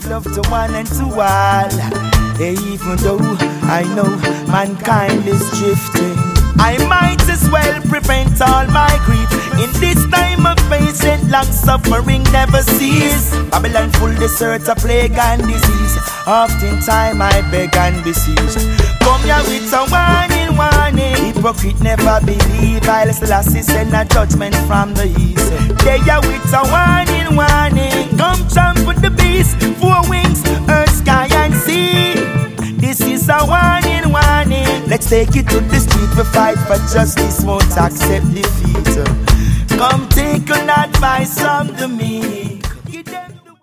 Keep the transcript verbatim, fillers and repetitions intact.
spread love to one and to all. Hey, even though I know mankind is drifting, I might as well prevent all my grief. In this time of patient long suffering never cease. Babylon full desert, a plague and disease. Oftentimes I beg and beseech. Come here with a warning, warning. Hypocrite never believe. I'll still send a judgment from the east. They are with a warning, warning. Come trample the beast, four wings, earth, sky and sea. This is a warning, warning. Let's take it to the street. We fight for justice, won't accept defeat. Come take an advice from the me.